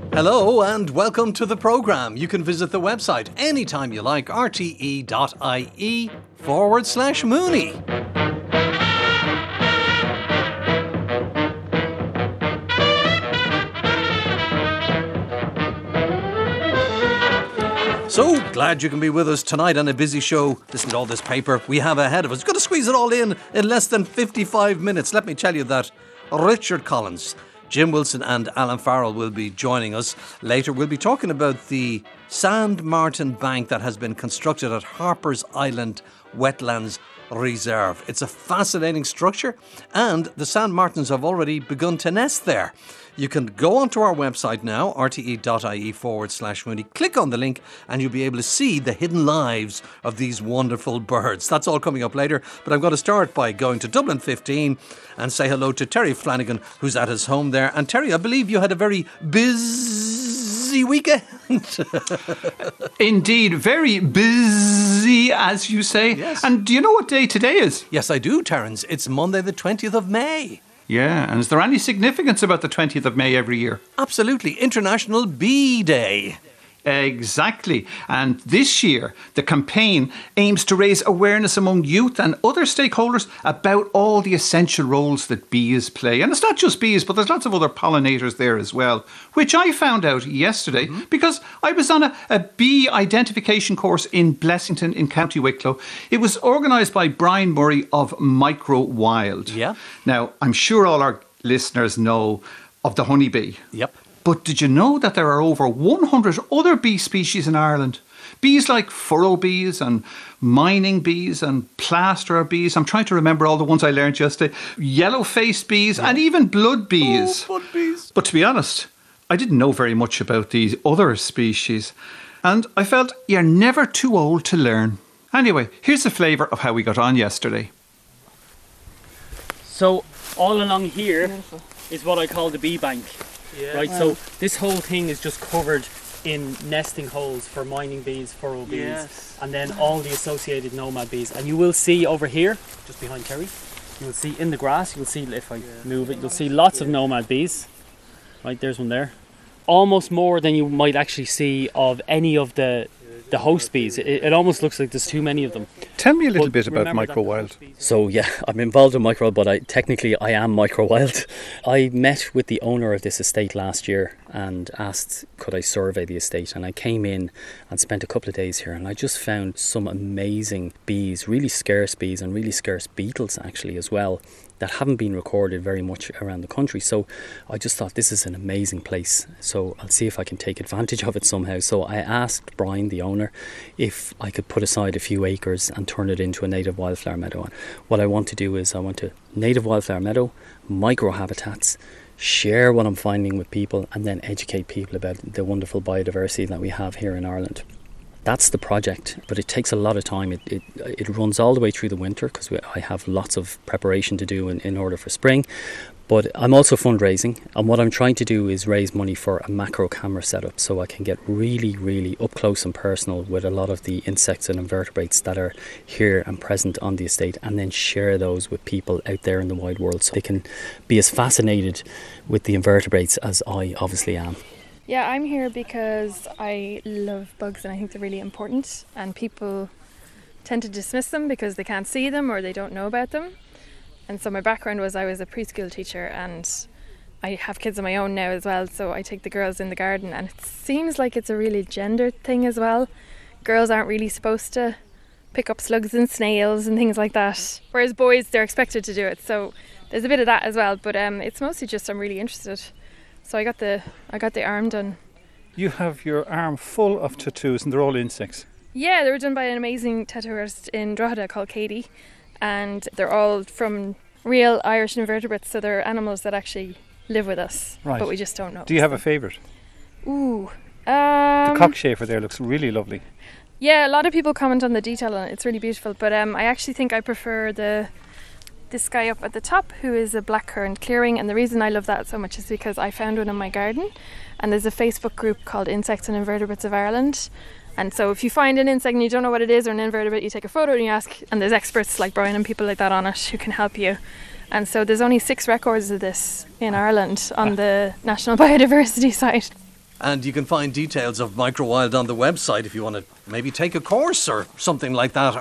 Hello and welcome to the programme. You can visit the website anytime you like, rte.ie/Mooney. So glad you can be with us tonight on a busy show. Listen to all this paper we have ahead of us. We're going to squeeze it all in less than 55 minutes. Let me tell you that Richard Collins, Jim Wilson and Alan Farrell will be joining us later. We'll be talking about the Sand Martin Bank that has been constructed at Harper's Island Wetlands Reserve. It's a fascinating structure and the Sand Martins have already begun to nest there. You can go onto our website now, rte.ie/Mooney. Click on the link and you'll be able to see the hidden lives of these wonderful birds. That's all coming up later, but I'm going to start by going to Dublin 15 and say hello to Terry Flanagan, who's at his home there. And Terry, I believe you had a very busy weekend. Indeed, very busy, as you say. Yes. And do you know what day today is? Yes, I do, Terence. It's Monday the 20th of May. Yeah, and is there any significance about the 20th of May every year? Absolutely. International Bee Day. Exactly. And this year, the campaign aims to raise awareness among youth and other stakeholders about all the essential roles that bees play. And it's not just bees, but there's lots of other pollinators there as well, which I found out yesterday because I was on a bee identification course in Blessington in County Wicklow. It was organised by Brian Murray of Micro Wild. Yeah. Now, I'm sure all our listeners know of the honeybee. Yep. But did you know that there are over 100 other bee species in Ireland? Bees like furrow bees and mining bees and plaster bees. I'm trying to remember all the ones I learned yesterday. Yellow-faced bees and even blood bees. Oh, blood bees. But to be honest, I didn't know very much about these other species. And I felt you're never too old to learn. Anyway, here's a flavour of how we got on yesterday. So all along here is what I call the bee bank. Yeah. Right, so this whole thing is just covered in nesting holes for mining bees, furrow bees, and then all the associated nomad bees. And you will see over here, just behind Terry, you will see in the grass, you'll see, if I move it, you'll see lots of nomad bees. Right, there's one there. Almost more than you might actually see of any of the host bees. It almost looks like there's too many of them. Tell me a little bit about Micro Wild. So yeah, I'm involved in Micro Wild, but I am Micro Wild. I met with the owner of this estate last year and asked could I survey the estate, and I came in and spent a couple of days here, and I just found some amazing bees, really scarce bees and really scarce beetles actually as well, that haven't been recorded very much around the country. So I just thought this is an amazing place, so I'll see if I can take advantage of it somehow. So I asked Brian, the owner, if I could put aside a few acres and turn it into a native wildflower meadow. And what I want to do is I want to native wildflower meadow, micro habitats, share what I'm finding with people, and then educate people about the wonderful biodiversity that we have here in Ireland. That's the project, but it takes a lot of time. It runs all the way through the winter because I have lots of preparation to do in order for spring. But I'm also fundraising, and what I'm trying to do is raise money for a macro camera setup so I can get really, really up close and personal with a lot of the insects and invertebrates that are here and present on the estate, and then share those with people out there in the wide world so they can be as fascinated with the invertebrates as I obviously am. Yeah, I'm here because I love bugs and I think they're really important, and people tend to dismiss them because they can't see them or they don't know about them. And so my background was I was a preschool teacher, and I have kids of my own now as well, so I take the girls in the garden, and it seems like it's a really gendered thing as well. Girls aren't really supposed to pick up slugs and snails and things like that, whereas boys, they're expected to do it. So there's a bit of that as well, but it's mostly just I'm really interested. So I got the arm done. You have your arm full of tattoos and they're all insects. Yeah, they were done by an amazing tattoo artist in Drogheda called Katie, and they're all from real Irish invertebrates, so they're animals that actually live with us, right, but we just don't know. Do you have a favourite? Ooh. The cockchafer there looks really lovely. Yeah, a lot of people comment on the detail on it. It's really beautiful, but I actually think I prefer this guy up at the top, who is a blackcurrant clearing, and the reason I love that so much is because I found one in my garden, and there's a Facebook group called Insects and Invertebrates of Ireland, and so if you find an insect and you don't know what it is or an invertebrate, you take a photo and you ask, and there's experts like Brian and people like that on it who can help you. And so there's only 6 records of this in Ireland on the National Biodiversity site. And you can find details of Microwild on the website if you want to maybe take a course or something like that,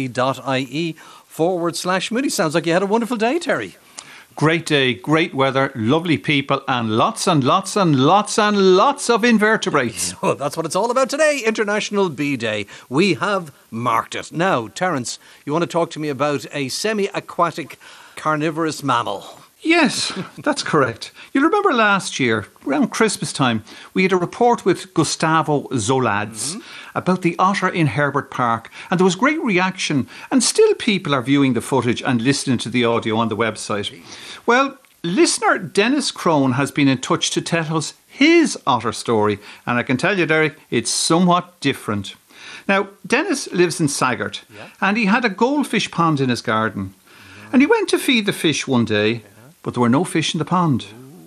rte.ie/Moody. Sounds like you had a wonderful day, Terry. Great day, great weather, lovely people, and lots and lots and lots and lots of invertebrates. So that's what it's all about today, International Bee Day. We have marked it. Now, Terence, you want to talk to me about a semi-aquatic carnivorous mammal? Yes, that's correct. You'll remember last year, around Christmas time, we had a report with Gustavo Zolads about the otter in Herbert Park, and there was great reaction, and still people are viewing the footage and listening to the audio on the website. Well, listener Dennis Crone has been in touch to tell us his otter story, and I can tell you, Derek, it's somewhat different. Now, Dennis lives in Saggart, and he had a goldfish pond in his garden, and he went to feed the fish one day, but there were no fish in the pond.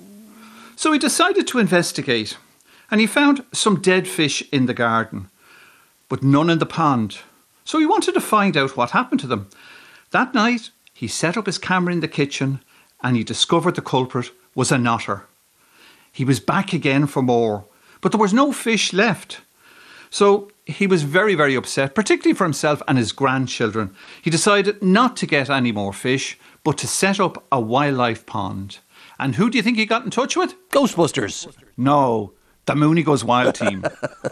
So he decided to investigate, and he found some dead fish in the garden, but none in the pond. So he wanted to find out what happened to them. That night, he set up his camera in the kitchen, and he discovered the culprit was an otter. He was back again for more, but there was no fish left. So he was very, very upset, particularly for himself and his grandchildren. He decided not to get any more fish, but to set up a wildlife pond. And who do you think he got in touch with? Ghostbusters. No, the Mooney Goes Wild team.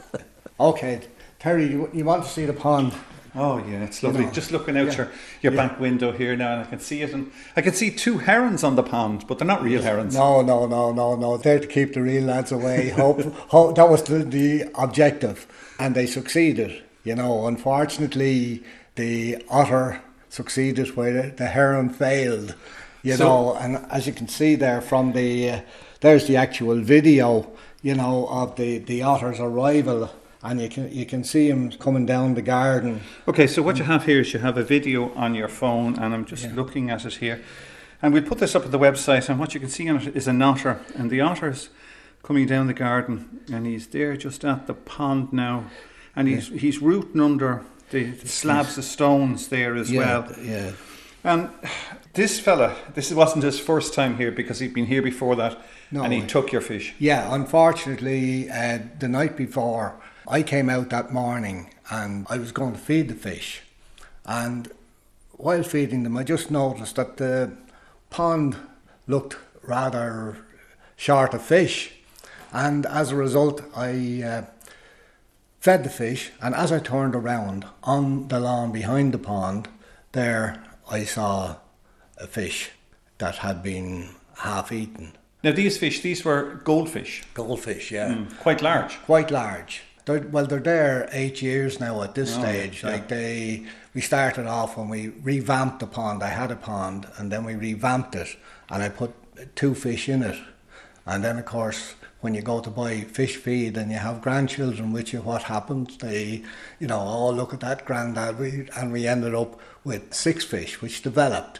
Okay, Terry, you want to see the pond? Oh yeah, it's lovely. Just looking out your back window here now, and I can see it, and I can see 2 herons on the pond, but they're not real herons. No. They're to keep the real lads away. Hope that was the objective, and they succeeded. Unfortunately, the otter succeeded where the heron failed. And as you can see there from there's the actual video, of the otter's arrival. And you can see him coming down the garden. Okay, so what you have here is you have a video on your phone, and I'm just looking at it here. And we'll put this up at the website, and what you can see on it is an otter. And the otter's coming down the garden, and he's there just at the pond now. And he's rooting under the slabs of stones there as well. Yeah. And this fella, this wasn't his first time here, because he'd been here before that, and he took your fish. Yeah, unfortunately, the night before, I came out that morning and I was going to feed the fish. And while feeding them, I just noticed that the pond looked rather short of fish. And as a result, I fed the fish, and as I turned around on the lawn behind the pond, there I saw a fish that had been half eaten. Now these were goldfish. Goldfish, yeah. Quite large. Quite large. They're there 8 years now at this stage. Yeah. We started off when we revamped the pond. I had a pond, and then we revamped it, and I put 2 fish in it. And then, of course, when you go to buy fish feed and you have grandchildren with you, what happens? They, look at that, granddad. We ended up with 6 fish, which developed.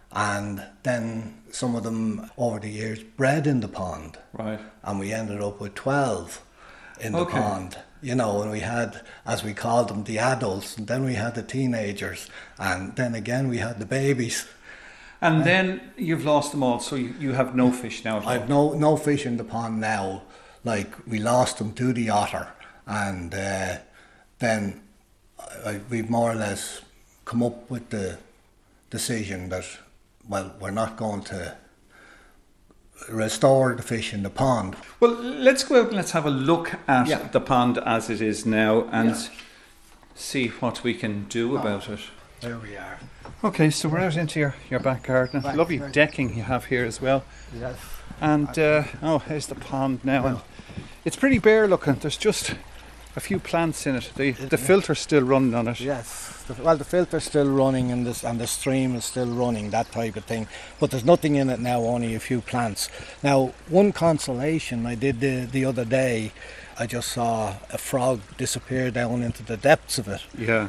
And then some of them, over the years, bred in the pond. Right. And we ended up with 12 in the pond. And we had, as we called them, the adults, and then we had the teenagers, and then again we had the babies. And then you've lost them all, so you have no fish now at all. I've no fish in the pond now. Like, we lost them to the otter, and then we've more or less come up with the decision that, well, we're not going to restore the fish in the pond. Well, let's go out and let's have a look at the pond as it is now and see what we can do about it. There we are. Okay, so we're out into your back garden. Lovely decking you have here as well. Yes. And here's the pond now, and it's pretty bare looking. There's just a few plants in it. The filter's still running on it. Yes. The filter's still running, and the stream is still running, that type of thing. But there's nothing in it now, only a few plants. Now, one consolation I did the other day, I just saw a frog disappear down into the depths of it. Yeah.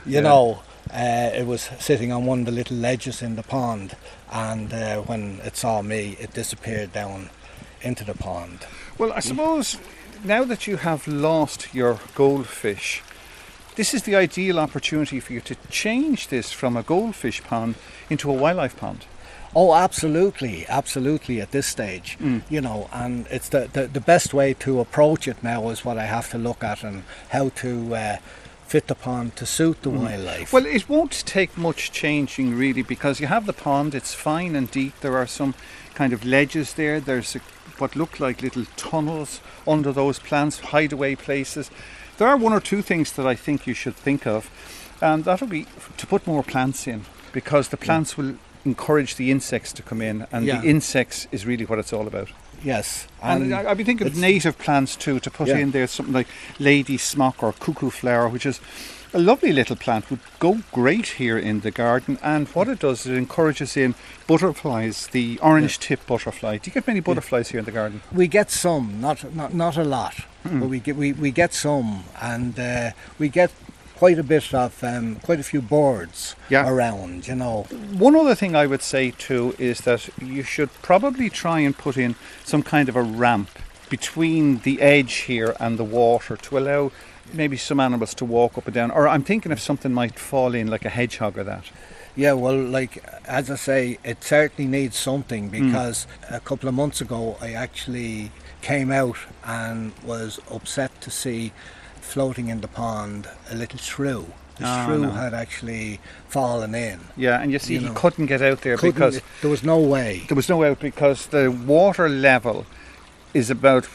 It was sitting on one of the little ledges in the pond, and when it saw me, it disappeared down into the pond. Well, I suppose now that you have lost your goldfish, this is the ideal opportunity for you to change this from a goldfish pond into a wildlife pond. Oh, absolutely, absolutely at this stage, you know, and it's the best way to approach it now is what I have to look at and how to fit the pond to suit the wildlife. Well, it won't take much changing really, because you have the pond, it's fine and deep. There are some kind of ledges there. There's what look like little tunnels under those plants, hideaway places. There are one or two things that I think you should think of, and that'll be to put more plants in, because the plants will encourage the insects to come in, and the insects is really what it's all about. Yes. And I'd be thinking of native plants too, to put in there something like lady smock or cuckoo flower, which is a lovely little plant, would go great here in the garden. And what it does, it encourages in butterflies, the orange tip butterfly. Do you get many butterflies here in the garden? We get some, not a lot, but we get some, and we get quite a bit of quite a few birds around, you know. One other thing I would say too is that you should probably try and put in some kind of a ramp between the edge here and the water to allow maybe some animals to walk up and down. Or I'm thinking if something might fall in, like a hedgehog or that. Yeah, well, like, as I say, it certainly needs something, because a couple of months ago I actually came out and was upset to see floating in the pond a little shrew. The shrew had actually fallen in. Yeah, and you see, he couldn't get out there because there was no way. There was no way, because the water level is about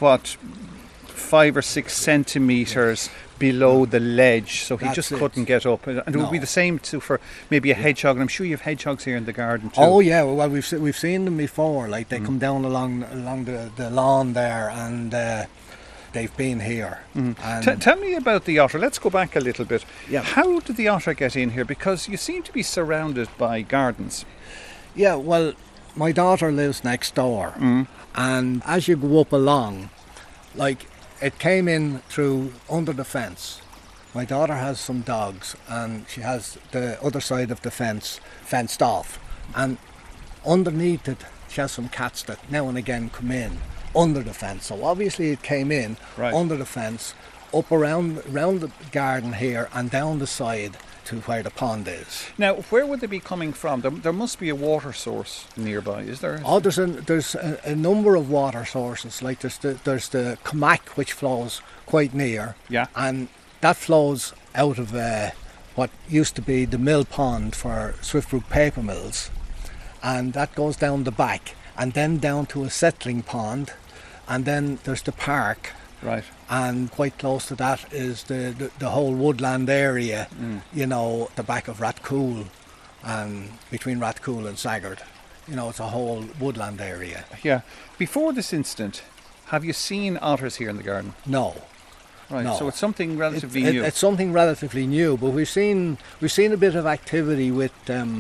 5 or 6 centimetres below the ledge, so he just couldn't get up. And it would be the same too for maybe a hedgehog, and I'm sure you have hedgehogs here in the garden too. Oh yeah, well we've seen them before. Like they come down along the lawn there, and they've been here. And tell me about the otter. Let's go back a little bit. Yeah. How did the otter get in here? Because you seem to be surrounded by gardens. Yeah, well, my daughter lives next door, and as you go up along, like, it came in through under the fence. My daughter has some dogs, and she has the other side of the fence fenced off, and underneath it she has some cats that now and again come in under the fence. So obviously it came in under the fence, up around the garden here, and down the side to where the pond is. Now, where would they be coming from? There must be a water source nearby, is there? Oh, there's a number of water sources. Like there's the Comac, which flows quite near, and that flows out of what used to be the mill pond for Swiftbrook paper mills, and that goes down the back, and then down to a settling pond, and then there's the park. Right. And quite close to that is the whole woodland area, you know, the back of Rathcoole, and between Rathcoole and Saggart. You know, it's a whole woodland area. Yeah. Before this incident, have you seen otters here in the garden? No. Right. No. So it's something relatively new. It's something relatively new, but we've seen a bit of activity with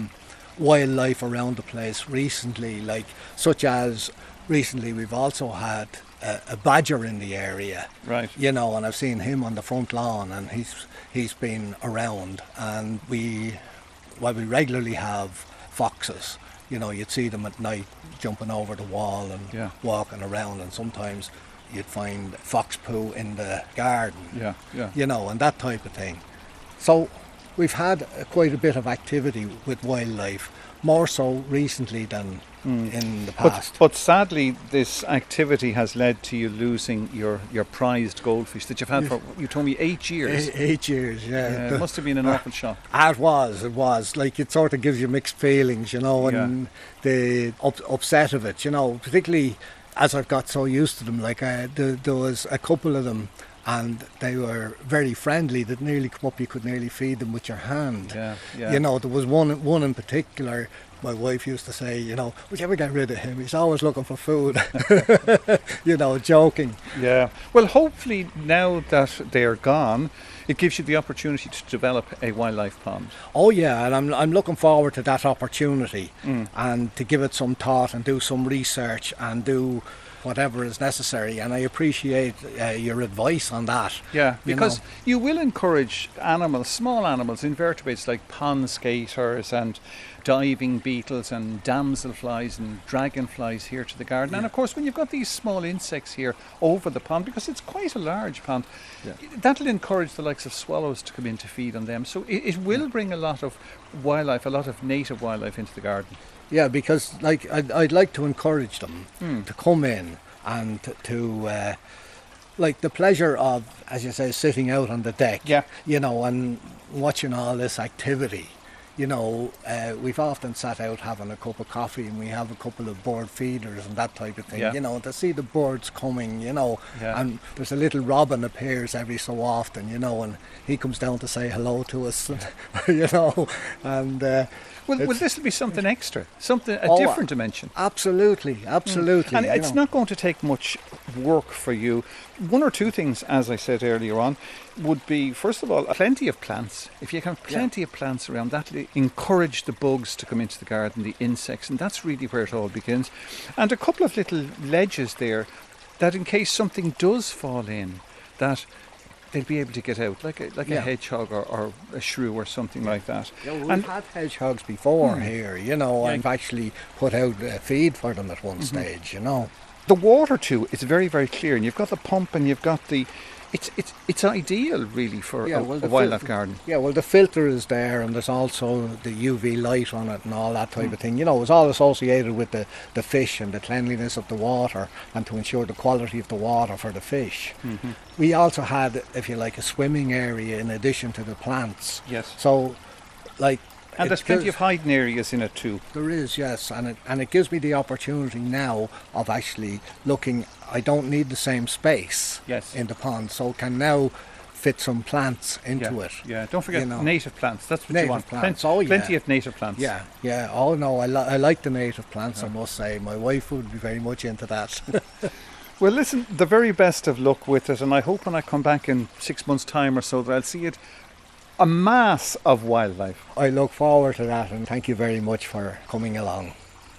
wildlife around the place recently, like such as recently we've also had a badger in the area, right? You know, and I've seen him on the front lawn, and he's been around, and we regularly have foxes. You know, you'd see them at night jumping over the wall and walking around, and sometimes you'd find fox poo in the garden. Yeah. You know, and that type of thing. So we've had quite a bit of activity with wildlife, more so recently than in the past. But sadly, this activity has led to you losing your prized goldfish that you've had for, you told me, 8 years. 8 years, yeah. It must have been an awful shock. It was. Like, it sort of gives you mixed feelings, you know, and the upset of it, you know, particularly as I've got so used to them. Like, there was a couple of them, and they were very friendly. They'd nearly come up, you could nearly feed them with your hand. Yeah. You know, there was one in particular. My wife used to say, you know, would you ever get rid of him? He's always looking for food. You know, joking. Yeah. Well, hopefully now that they're gone, it gives you the opportunity to develop a wildlife pond. Oh yeah, and I'm looking forward to that opportunity, and to give it some thought and do some research and do whatever is necessary, and I appreciate your advice on that. Yeah, because you will encourage animals, small animals, invertebrates like pond skaters and diving beetles and damselflies and dragonflies here to the garden. And of course, when you've got these small insects here over the pond, because it's quite a large pond, that'll encourage the likes of swallows to come in to feed on them. So it will bring a lot of wildlife, a lot of native wildlife into the garden. Yeah, because like I'd like to encourage them to come in and to like the pleasure of, as you say, sitting out on the deck. Yeah. You know, and watching all this activity. You know, we've often sat out having a cup of coffee and we have a couple of bird feeders and that type of thing, Yeah. you know, to see the birds coming, you know, Yeah. and there's a little robin appears every so often, you know, and he comes down to say hello to us, and, you know, and... Will this be something extra? A Oh, different dimension? Absolutely. And you it's know. not going to take much work for you. One or two things, as I said earlier on, would be, first of all, plenty of plants. If you can have plenty of plants around, that will encourage the bugs to come into the garden, the insects, and that's really where it all begins. And a couple of little ledges there that in case something does fall in, that they'll be able to get out, like a hedgehog or a shrew or something like that. Yeah, well, we've had hedgehogs before here, you know, I've actually put out a feed for them at one stage, you know. The water too is very, very clear, and you've got the pump and you've got the... It's ideal really for a wildlife garden. Yeah, well the filter is there and there's also the UV light on it and all that type of thing. You know, it's all associated with the fish and the cleanliness of the water and to ensure the quality of the water for the fish. We also had, if you like, a swimming area in addition to the plants. Yes. So, like... And there's plenty of hiding areas in it too. There is, yes, and it gives me the opportunity now of actually looking. I don't need the same space in the pond, so can now fit some plants into it. Yeah, don't forget you know. native plants. That's what Native you want. plants. Plenty of native plants. Yeah, yeah. Oh no, I like the native plants. I must say, my wife would be very much into that. Well, listen, the very best of luck with it, and I hope when I come back in 6 months' time or so that I'll see it. A mass of wildlife. I look forward to that, and thank you very much for coming along.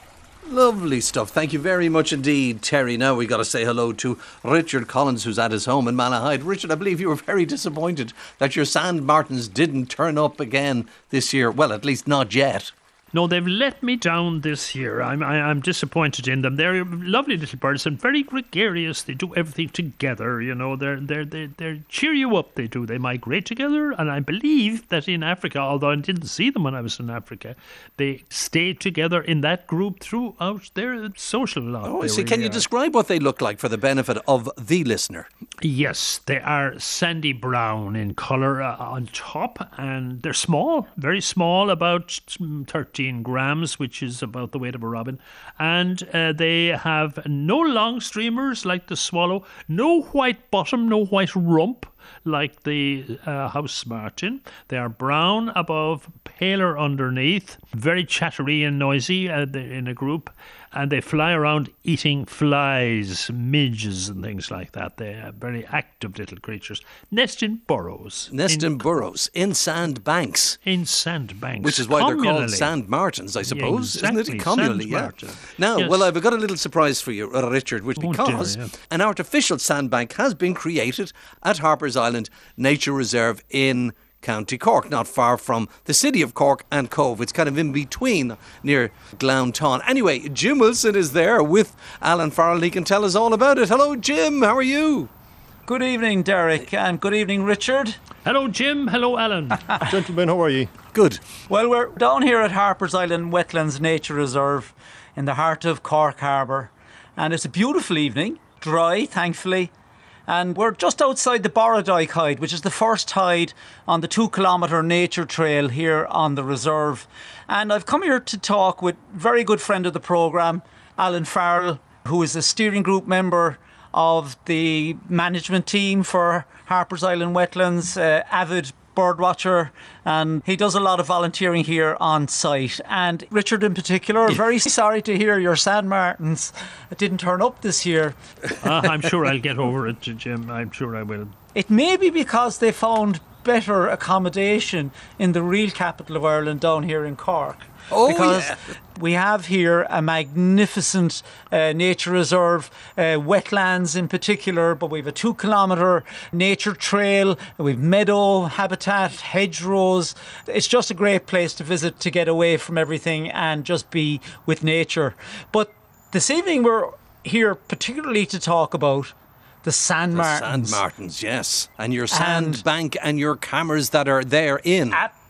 Lovely stuff. Thank you very much indeed, Terry. Now we got to say hello to Richard Collins, who's at his home in Malahide. Richard, I believe you were very disappointed that your sand martins didn't turn up again this year. Well, at least not yet. No, they've let me down this year. I'm disappointed in them. They're lovely little birds and very gregarious. They do everything together. You know, they cheer you up. They do. They migrate together, and I believe that in Africa, although I didn't see them when I was in Africa, they stay together in that group throughout their social life. Oh, I see. Can you describe what they look like for the benefit of the listener? Yes, they are sandy brown in colour on top, and they're small, very small, about 13 grams, which is about the weight of a robin. And they have no long streamers like the swallow, no white bottom, no white rump like the house martin. They are brown above, paler underneath, very chattery and noisy in a group, and they fly around eating flies, midges and things like that. They are very active little creatures. Nest in burrows. Nest in burrows, in sand banks. In sand banks. Which is why they're called sand martins, I suppose, exactly. isn't it? Communally, yeah. Now, yes. well, I've got a little surprise for you, Richard, which because an artificial sandbank has been created at Harper's Island Nature Reserve in County Cork, not far from the city of Cork and Cove. It's kind of in between near Glounthaune. Anyway, Jim Wilson is there with Alan Farrell. He can tell us all about it. Hello, Jim. How are you? Good evening, Derek, and good evening, Richard. Hello, Jim. Hello, Alan. Gentlemen, how are you? Good. Well, we're down here at Harper's Island Wetlands Nature Reserve in the heart of Cork Harbour, and it's a beautiful evening, dry, thankfully. And we're just outside the Borradyke Hide, which is the first hide on the 2-kilometre nature trail here on the reserve. And I've come here to talk with a very good friend of the programme, Alan Farrell, who is a steering group member of the management team for Harper's Island Wetlands, avid birdwatcher, and he does a lot of volunteering here on site. And Richard in particular, very sorry to hear your sand martins didn't turn up this year. I'm sure I'll get over it, Jim. I'm sure I will. It may be because they found better accommodation in the real capital of Ireland down here in Cork. Because we have here a magnificent nature reserve, wetlands in particular, but we have a 2-kilometre nature trail, we've meadow habitat, hedgerows. It's just a great place to visit, to get away from everything and just be with nature. But this evening we're here particularly to talk about the sand martins. Sand martins, yes. And your sand bank and your cameras that are therein.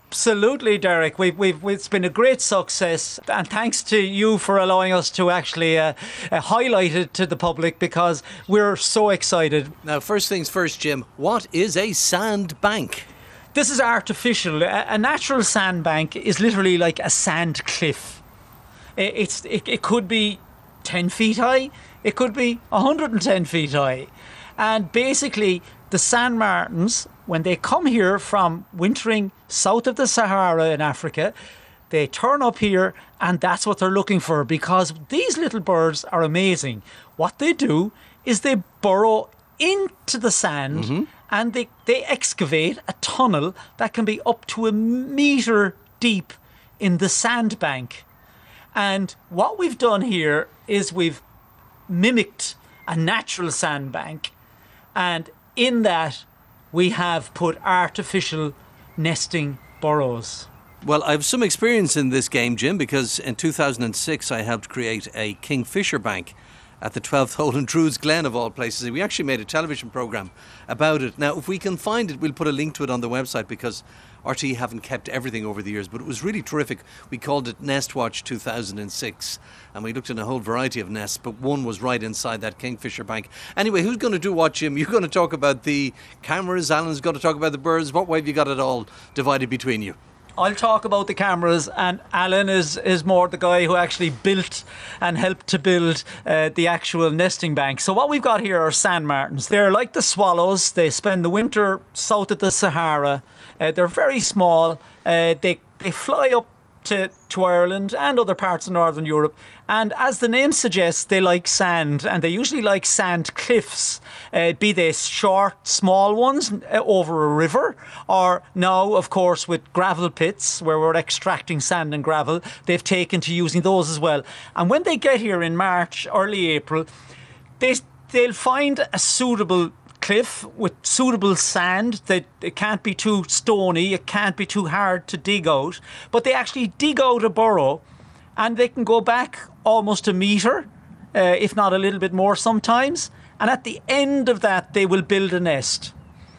Absolutely, Derek. It's been a great success, and thanks to you for allowing us to actually highlight it to the public, because we're so excited. Now, first things first, Jim, what is a sandbank? This is artificial. A natural sandbank is literally like a sand cliff. It could be 10 feet high, it could be 110 feet high. And basically, the sand martins, when they come here from wintering south of the Sahara in Africa, they turn up here, and that's what they're looking for, because these little birds are amazing. What they do is they burrow into the sand, and they excavate a tunnel that can be up to 1 metre deep in the sandbank. And what we've done here is we've mimicked a natural sandbank, and in that we have put artificial nesting burrows. Well, I have some experience in this game, Jim, because in 2006 I helped create a kingfisher bank at the 12th hole in Druids Glen, of all places. We actually made a television programme about it. Now, if we can find it, we'll put a link to it on the website, because RTÉ haven't kept everything over the years, but it was really terrific. We called it Nest Watch 2006, and we looked at a whole variety of nests, but one was right inside that kingfisher bank. Anyway, who's going to do what, Jim? You're going to talk about the cameras, Alan's going to talk about the birds. What way have you got it all divided between you? I'll talk about the cameras, and Alan is more the guy who actually built and helped to build the actual nesting bank. So what we've got here are sand martins. They're like the swallows. They spend the winter south of the Sahara. They're very small. They fly up to Ireland and other parts of Northern Europe, and as the name suggests, they like sand, and they usually like sand cliffs, be they short, small ones over a river, or now, of course, with gravel pits where we're extracting sand and gravel, they've taken to using those as well. And when they get here in March, early April, they'll find a suitable cliff with suitable sand. That it can't be too stony, it can't be too hard to dig out, but they actually dig out a burrow, and they can go back almost 1 metre, if not a little bit more sometimes, and at the end of that they will build a nest,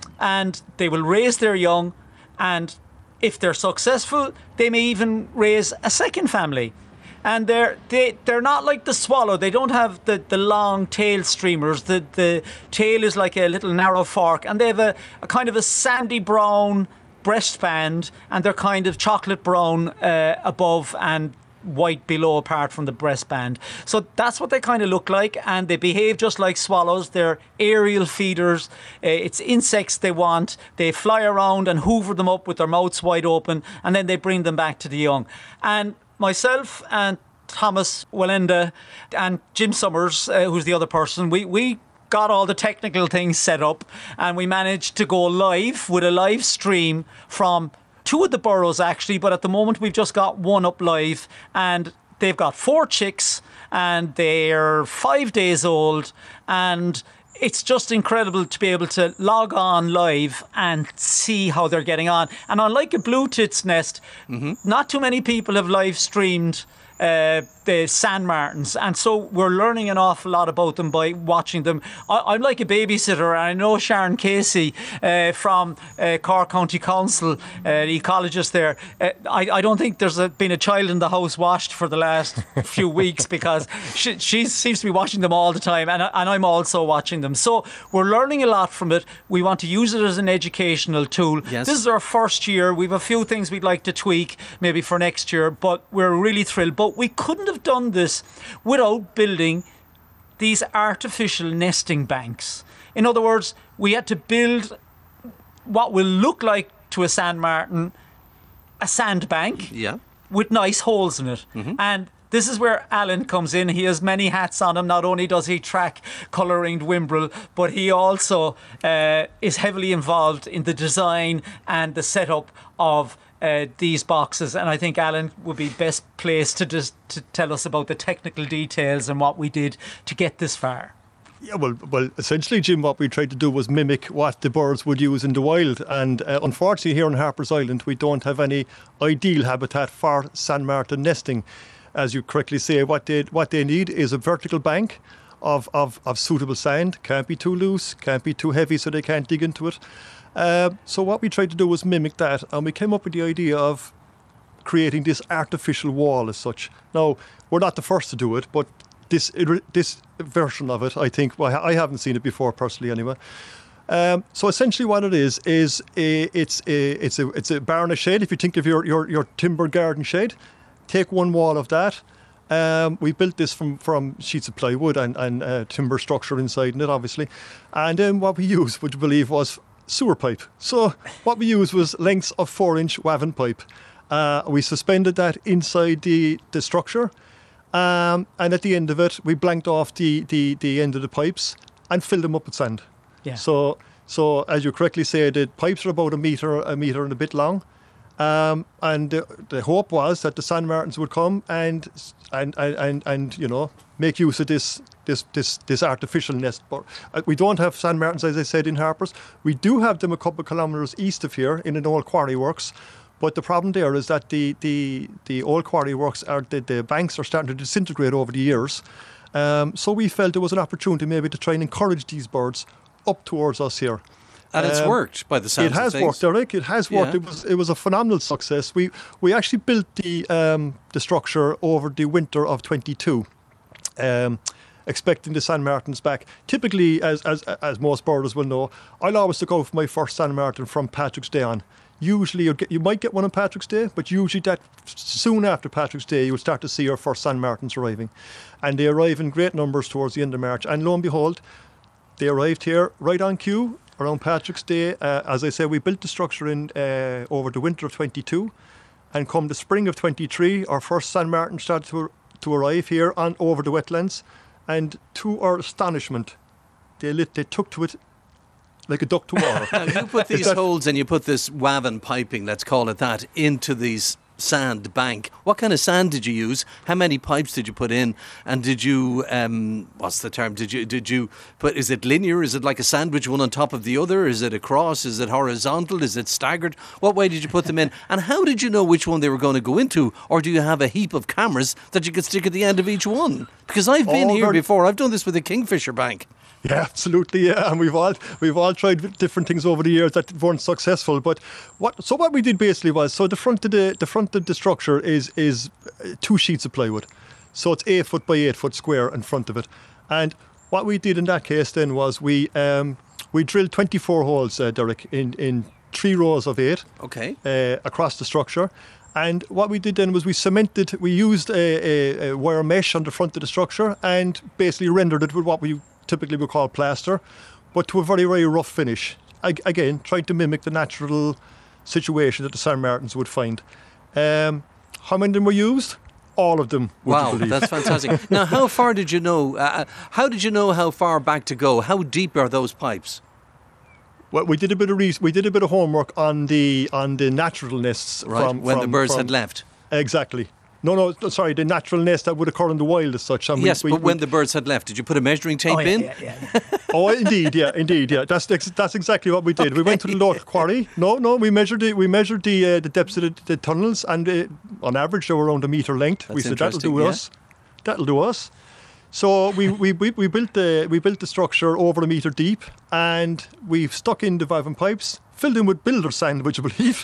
and they will raise their young, and if they're successful they may even raise a second family. And they're not like the swallow. They don't have the long tail streamers. The tail is like a little narrow fork, and they have a kind of a sandy brown breastband, and they're kind of chocolate brown above and white below, apart from the breastband. So that's what they kind of look like, and they behave just like swallows. They're aerial feeders. It's insects they want. They fly around and hoover them up with their mouths wide open, and then they bring them back to the young. And myself and Thomas Wallenda and Jim Summers, who's the other person, we got all the technical things set up, and we managed to go live with a live stream from 2 of the burrows actually, but at the moment we've just got 1 up live, and they've got 4 chicks, and they're 5 days old, and it's just incredible to be able to log on live and see how they're getting on. And unlike a blue tits nest, not too many people have live streamed the sand martins, and so we're learning an awful lot about them by watching them. I'm like a babysitter, and I know Sharon Casey from Cork County Council, the ecologist there. I don't think there's been a child in the house washed for the last few weeks, because she seems to be watching them all the time, and I'm also watching them. So we're learning a lot from it. We want to use it as an educational tool. Yes. This is our first year. We've a few things we'd like to tweak maybe for next year, but we're really thrilled. But we couldn't have done this without building these artificial nesting banks. In other words, we had to build what will look like to a sand martin a sandbank with nice holes in it. And this is where Alan comes in. He has many hats on him. Not only does he track colour-ringed Wimbrel, but he also is heavily involved in the design and the setup of these boxes, and I think Alan would be best placed to tell us about the technical details and what we did to get this far. Yeah, well, essentially, Jim, what we tried to do was mimic what the birds would use in the wild, and unfortunately here on Harper's Island we don't have any ideal habitat for sand martin nesting. As you correctly say, what they need is a vertical bank of suitable sand. Can't be too loose, can't be too heavy so they can't dig into it. So what we tried to do was mimic that, and we came up with the idea of creating this artificial wall as such. Now, we're not the first to do it, but this version of it, I think, well, I haven't seen it before personally anyway. So essentially what it is it's a bar and a shed. If you think of your timber garden shed, take one wall of that. We built this from sheets of plywood and timber structure inside in it, obviously. And then what we used, would you believe, was sewer pipe. So what we used was lengths of 4-inch Wavin pipe. We suspended that inside the structure. And at the end of it, we blanked off the end of the pipes and filled them up with sand. Yeah. So as you correctly say, the pipes are about a metre and a bit long. And the hope was that the San Martins would come and make use of this artificial nest. But we don't have San Martins, as I said, in Harpers. We do have them a couple of kilometres east of here in an old quarry works. But the problem there is that the old quarry works the banks are starting to disintegrate over the years. So we felt there was an opportunity maybe to try and encourage these birds up towards us here. And it's worked by the sounds of things. It has worked, Eric. It has worked. Yeah. It was a phenomenal success. We actually built the structure over the winter of 22, expecting the San Martins back. Typically, as most birders will know, I'll always look out for my first San Martin from Patrick's Day on. Usually you might get one on Patrick's Day, but usually that soon after Patrick's Day you will start to see your first San Martins arriving. And they arrive in great numbers towards the end of March. And lo and behold, they arrived here right on cue around Patrick's Day. As I said, we built the structure in over the winter of 22. And come the spring of 23, our first San Martin started to arrive here over the wetlands. And to our astonishment, they took to it like a duck to water. Now, you put these holes and you put this Wavin piping, let's call it that, into these sand bank. What kind of sand did you use? How many pipes did you put in? And did you, what's the term? Did you put, is it linear? Is it like a sandwich, one on top of the other? Is it across? Is it horizontal? Is it staggered? What way did you put them in? And how did you know which one they were going to go into? Or do you have a heap of cameras that you could stick at the end of each one? Because I've been here before. I've done this with a Kingfisher bank. Yeah, absolutely. Yeah, and we've all tried different things over the years that weren't successful. But what we did basically was, so the front of the structure is 2 sheets of plywood, so it's 8 foot by 8 foot square in front of it. And what we did in that case then was we drilled 24 holes, Derek, in 3 rows of 8. Okay. Across the structure. And what we did then was we used a wire mesh on the front of the structure and basically rendered it with what we typically would call plaster, but to a very, very rough finish. Again, trying to mimic the natural situation that the San Martins would find. How many of them were used? All of them. Wow, that's fantastic. Now, how far did you know? How did you know how far back to go? How deep are those pipes? Well, we did a bit of homework on the natural nests when the birds had left. Exactly. No, sorry, the natural nest that would occur in the wild as such. And yes, but when the birds had left, did you put a measuring tape in? Yeah. Oh, indeed. That's exactly what we did. We went to the local quarry. No, we measured the depths of the tunnels, and on average they were around a metre length. That's we said that'll do us. So we built the structure over a metre deep, and we stuck in the Wavin pipes, filled in with builder sand, would you believe?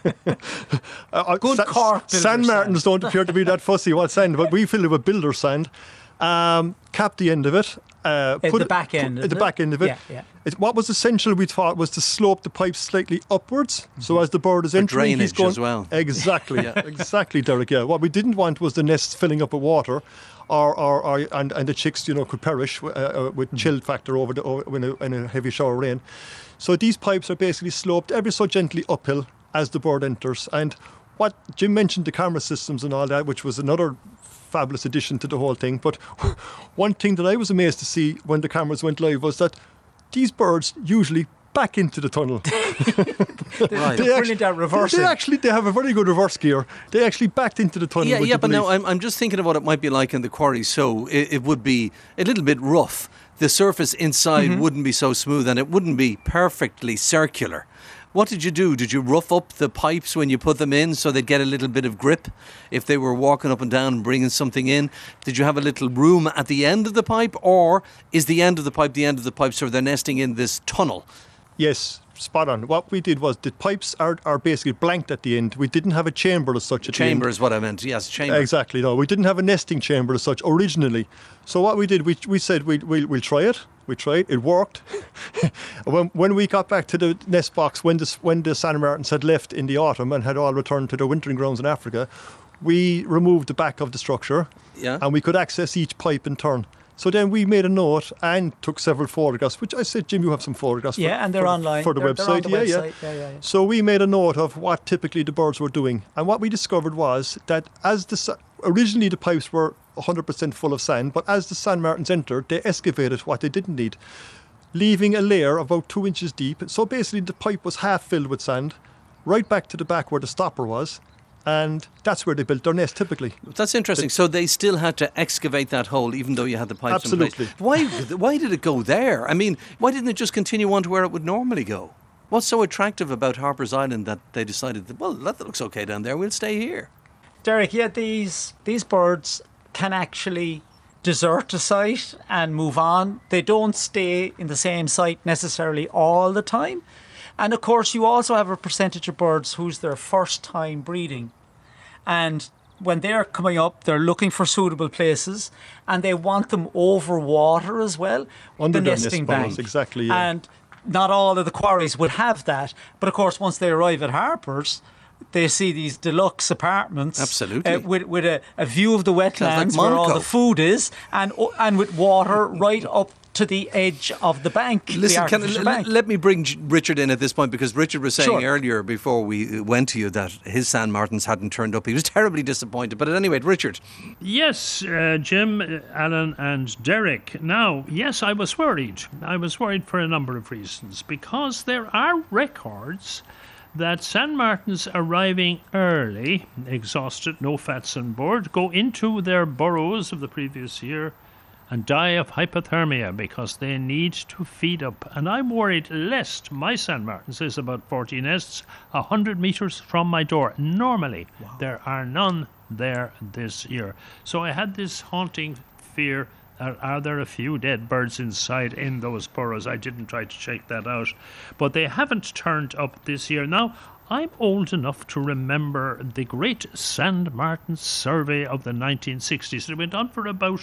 Good Cork builder San Martins don't appear to be that fussy what sand, but we filled it with builder sand, capped the end of it. At the back end of it. Yeah. What was essential, we thought, was to slope the pipes slightly upwards, so as the bird is entering, he's going as well. Exactly, exactly, Derek. Yeah. What we didn't want was the nests filling up with water, and the chicks, could perish with chill factor in a heavy shower rain. So these pipes are basically sloped ever so gently uphill as the bird enters. And what Jim mentioned, the camera systems and all that, which was another fabulous addition to the whole thing. But one thing that I was amazed to see when the cameras went live was that these birds usually back into the tunnel. Right. They're brilliant at reversing. They have a very good reverse gear. They actually backed into the tunnel. Yeah, but now I'm just thinking of what it might be like in the quarry. So it would be a little bit rough. The surface inside wouldn't be so smooth, and it wouldn't be perfectly circular. What did you do? Did you rough up the pipes when you put them in so they'd get a little bit of grip if they were walking up and down and bringing something in? Did you have a little room at the end of the pipe, or is the end of the pipe so they're nesting in this tunnel? Yes, spot on. What we did was the pipes are basically blanked at the end. We didn't have a chamber as such at the end. Chamber is what I meant, yes, chamber. Exactly, no. We didn't have a nesting chamber as such originally. So what we did, we said we'll try it. We tried, it worked. when we got back to the nest box, when the San Martins had left in the autumn and had all returned to their wintering grounds in Africa, we removed the back of the structure, and we could access each pipe in turn. So then we made a note and took several photographs, which I said, Jim, you have some photographs and they're online. For the website. They're on the website. So we made a note of what typically the birds were doing. And what we discovered was that originally the pipes were 100% full of sand, but as the San Martins entered, they excavated what they didn't need, leaving a layer about 2 inches deep. So basically the pipe was half filled with sand, right back to the back where the stopper was, and that's where they built their nest typically. That's interesting. So they still had to excavate that hole even though you had the pipes in place. Why did it go there? I mean, why didn't it just continue on to where it would normally go? What's so attractive about Harper's Island that they decided, that looks okay down there, we'll stay here? Derek, these birds can actually desert a site and move on. They don't stay in the same site necessarily all the time. And of course, you also have a percentage of birds who's their first time breeding. And when they're coming up, they're looking for suitable places and they want them over water as well. Under the nesting bank. Exactly, yeah. And not all of the quarries would have that. But of course, once they arrive at Harper's, they see these deluxe apartments. Absolutely. With a view of the wetlands where all the food is and with water right up to the edge of the bank. Listen, let me bring Richard in at this point, because Richard was saying earlier before we went to you that his San Martins hadn't turned up. He was terribly disappointed. But at any rate, Richard. Yes, Jim, Alan and Derek. Now, yes, I was worried. I was worried for a number of reasons, because there are records that San Martins arriving early, exhausted, no fats on board, go into their burrows of the previous year and die of hypothermia because they need to feed up. And I'm worried lest my San Martins is about 40 nests 100 metres from my door. Normally, there are none there this year. So I had this haunting fear. Are there a few dead birds inside in those burrows? I didn't try to check that out. But they haven't turned up this year. Now, I'm old enough to remember the great San Martin survey of the 1960s. It went on for about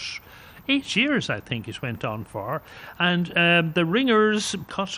8 years, I think it went on for. And the ringers caught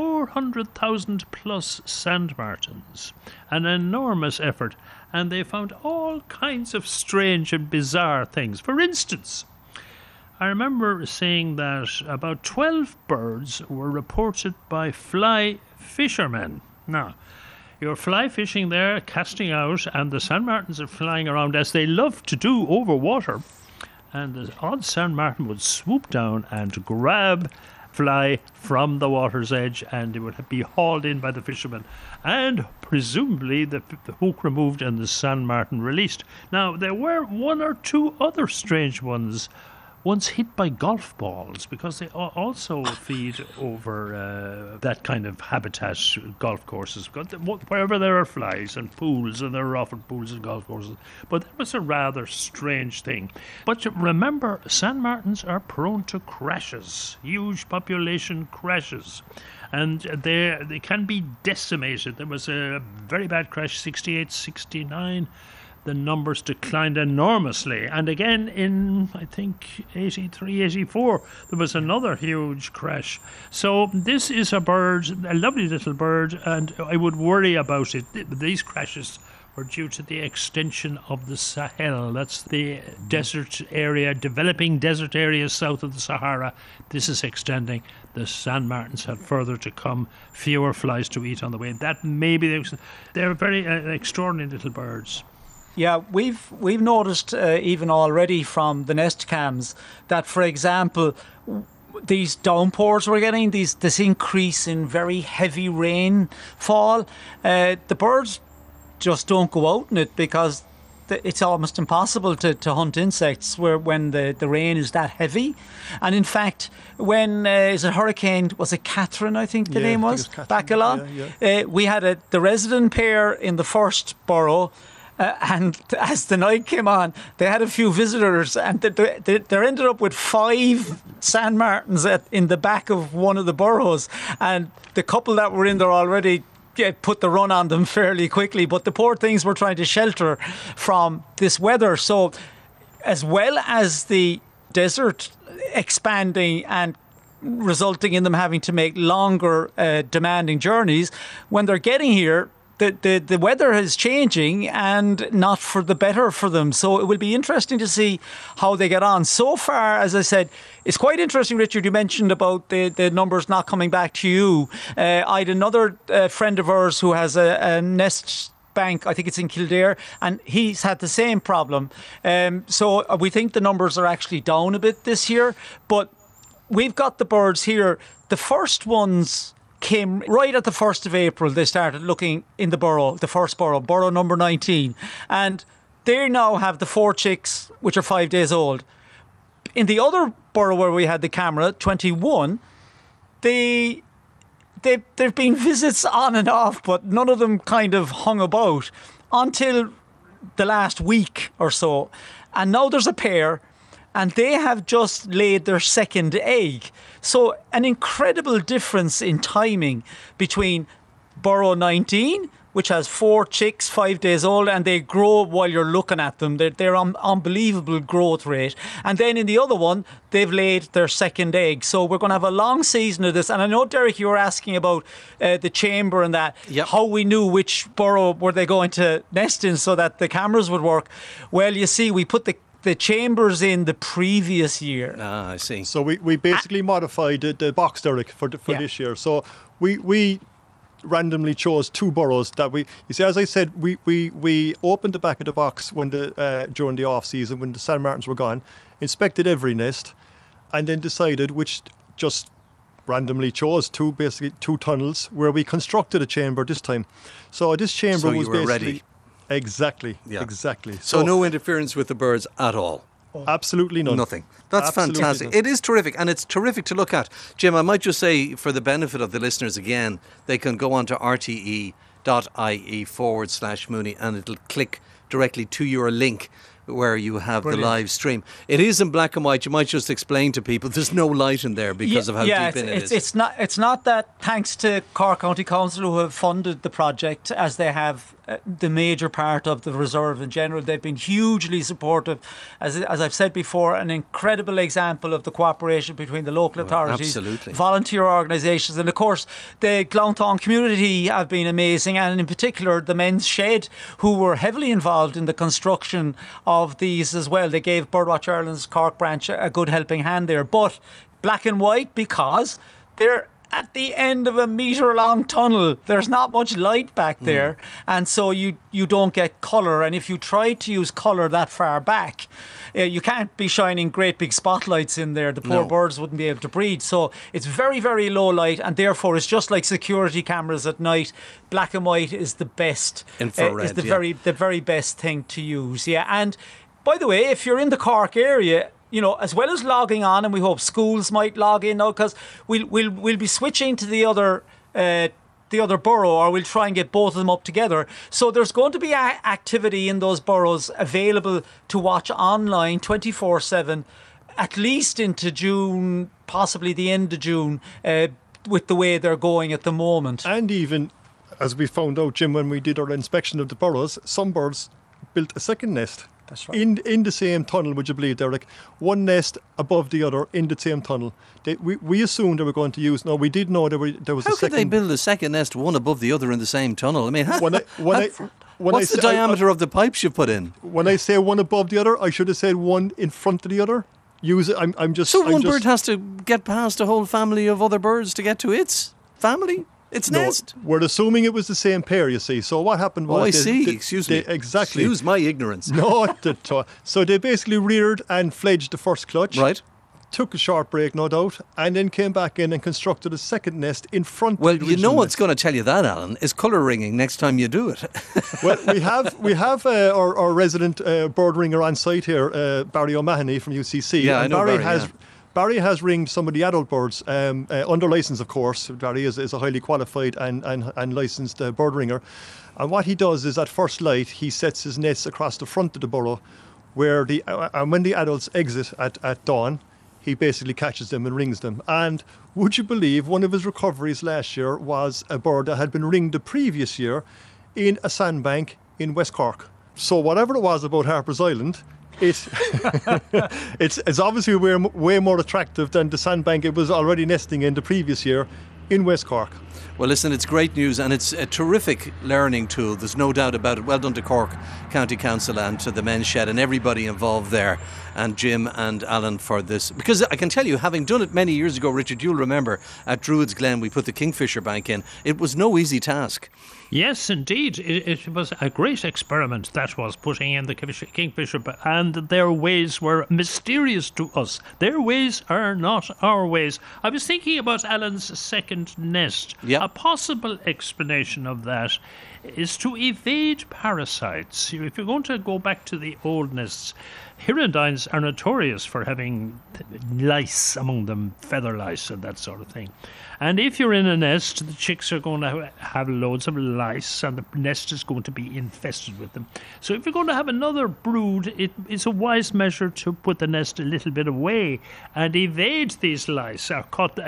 400,000 plus sand martins. An enormous effort. And they found all kinds of strange and bizarre things. For instance, I remember seeing that about 12 birds were reported by fly fishermen. Now, you're fly fishing there, casting out, and the San Martins are flying around as they love to do over water. And the odd San Martin would swoop down and grab fly from the water's edge, and it would be hauled in by the fishermen. And presumably the hook removed and the San Martin released. Now, there were one or two other strange ones once hit by golf balls, because they also feed over that kind of habitat, golf courses, wherever there are flies and pools, and there are often pools and golf courses. But that was a rather strange thing. But remember, San Martins are prone to crashes, huge population crashes. And they can be decimated. There was a very bad crash, 68, 69. The numbers declined enormously. And again in, I think, 83, 84, there was another huge crash. So this is a bird, a lovely little bird, and I would worry about it. These crashes were due to the extension of the Sahel. That's the desert area, developing desert areas south of the Sahara. This is extending. The San Martins had further to come, fewer flies to eat on the way. That may be, they're very extraordinary little birds. Yeah, we've noticed even already from the nest cams that, for example, these downpours we're getting, this increase in very heavy rainfall, the birds just don't go out in it because it's almost impossible to hunt insects when the rain is that heavy. And in fact, when is it Hurricane? Was it Catherine? I think the name was Bacalon. We had the resident pair in the first borough. And as the night came on, they had a few visitors, and they ended up with 5 San Martins in the back of one of the burrows. And the couple that were in there already put the run on them fairly quickly. But the poor things were trying to shelter from this weather. So as well as the desert expanding and resulting in them having to make longer demanding journeys, when they're getting here, the weather is changing and not for the better for them. So it will be interesting to see how they get on. So far, as I said, it's quite interesting, Richard, you mentioned about the numbers not coming back to you. I had another friend of ours who has a nest bank, I think it's in Kildare, and he's had the same problem. So we think the numbers are actually down a bit this year, but we've got the birds here. The first ones came right at the 1st of April. They started looking in the burrow, the first burrow number 19. And they now have the 4 chicks, which are 5 days old. In the other burrow where we had the camera, 21, there've been visits on and off, but none of them kind of hung about until the last week or so. And now there's a pair, and they have just laid their second egg. So an incredible difference in timing between burrow 19, which has 4 chicks, 5 days old, and they grow while you're looking at them. They're unbelievable growth rate. And then in the other one, they've laid their second egg. So we're going to have a long season of this. And I know, Derek, you were asking about the chamber and that, how we knew which burrow were they going to nest in so that the cameras would work. Well, you see, we put the chambers in the previous year. Ah, I see. So we basically modified the box, Derek, for this year. So we randomly chose 2 burrows that you see, as I said, we opened the back of the box when during the off season when the San Martins were gone, inspected every nest, and then decided which just randomly chose 2 tunnels where we constructed a chamber this time. So this chamber was basically ready. Exactly. So no interference with the birds at all? Absolutely none. Nothing. That's fantastic. It is terrific, and it's terrific to look at. Jim, I might just say, for the benefit of the listeners again, they can go on to rte.ie/Mooney and it'll click directly to your link where you have the live stream. It is in black and white. You might just explain to people there's no light in there because of how deep in it is. It's not that, thanks to Cork County Council who have funded the project, as they have the major part of the reserve in general. They've been hugely supportive. As I've said before, an incredible example of the cooperation between the local authorities, volunteer organisations, and of course the Glounthaune community have been amazing, and in particular the Men's Shed, who were heavily involved in the construction of these as well. They gave Birdwatch Ireland's Cork branch a good helping hand there. But black and white because they're at the end of a metre-long tunnel. There's not much light back there, and so you don't get colour. And if you try to use colour that far back, you can't be shining great big spotlights in there. The poor birds wouldn't be able to breed. So it's very, very low light, and therefore it's just like security cameras at night. Black and white is the best. Infrared, is the very best thing to use. Yeah, and by the way, if you're in the Cork area, you know, as well as logging on, and we hope schools might log in now, because we'll be switching to the other borough, or we'll try and get both of them up together. So there's going to be activity in those boroughs available to watch online 24/7, at least into June, possibly the end of June, with the way they're going at the moment. And even, as we found out, Jim, when we did our inspection of the boroughs, some birds built a second nest. That's right. In the same tunnel, would you believe? They're like one nest above the other in the same tunnel. We assumed they were going to use. No, we did know there was a second. How could they build a second nest, one above the other in the same tunnel? I mean, what's the diameter of the pipes you put in? When I say one above the other, I should have said one in front of the other. Use it. So one bird has to get past a whole family of other birds to get to its family. Its nest. We're assuming it was the same pair, you see. So what happened was... Oh, I see. Excuse me. Exactly. Excuse my ignorance. No. So they basically reared and fledged the first clutch. Right. took a short break, no doubt, and then came back in and constructed a second nest in front Well, of the you know original what's nest. going to tell you that, Alan, is colour ringing next time you do it. Well, we have our resident bird ringer on site here, Barry O'Mahony from UCC. Yeah, I know Barry, yeah. Barry has ringed some of the adult birds under licence, of course. Barry is a highly qualified and licensed bird ringer. And what he does is at first light, he sets his nets across the front of the burrow, where and when the adults exit at dawn, he basically catches them and rings them. And would you believe one of his recoveries last year was a bird that had been ringed the previous year in a sandbank in West Cork. So whatever it was about Harper's Island, it's obviously way more attractive than the sandbank it was already nesting in the previous year in West Cork. Well, listen, it's great news and it's a terrific learning tool. There's no doubt about it. Well done to Cork County Council and to the Men's Shed and everybody involved there, and Jim and Alan for this. Because I can tell you, having done it many years ago, Richard, you'll remember at Druids Glen we put the Kingfisher Bank in. It was no easy task. Yes, indeed. It was a great experiment, that was, putting in the Kingfisher, and their ways were mysterious to us. Their ways are not our ways. I was thinking about Alan's second nest. Yep. A possible explanation of that is to evade parasites. If you're going to go back to the old nests, hirundines are notorious for having lice among them, feather lice and that sort of thing. And if you're in a nest, the chicks are going to have loads of lice and the nest is going to be infested with them. So if you're going to have another brood, it's a wise measure to put the nest a little bit away and evade these lice, or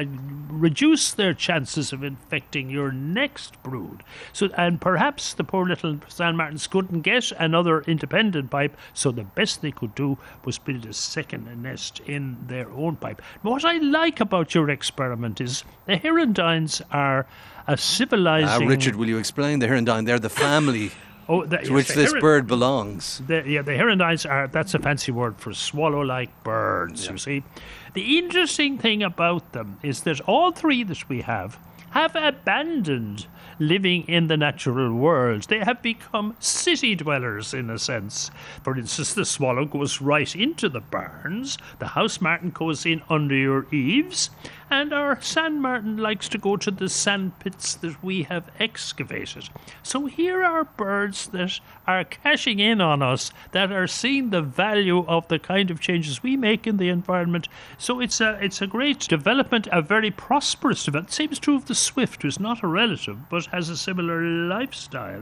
reduce their chances of infecting your next brood. So, and perhaps the poor little San Martins couldn't get another independent pipe, so the best they could do was build a second nest in their own pipe. What I like about your experiment is the hirundines are a civilizing... Richard, will you explain the hirundine? They're the family to which this bird belongs. The hirundines are, that's a fancy word for swallow-like birds, you see. The interesting thing about them is that all three that we have abandoned living in the natural world. They have become city dwellers in a sense. For instance, the swallow goes right into the barns, the house martin goes in under your eaves, and our sand martin likes to go to the sand pits that we have excavated. So here are birds that are cashing in on us, that are seeing the value of the kind of changes we make in the environment. So it's a great development, a very prosperous development. Same is true of the swift, who's not a relative, but has a similar lifestyle.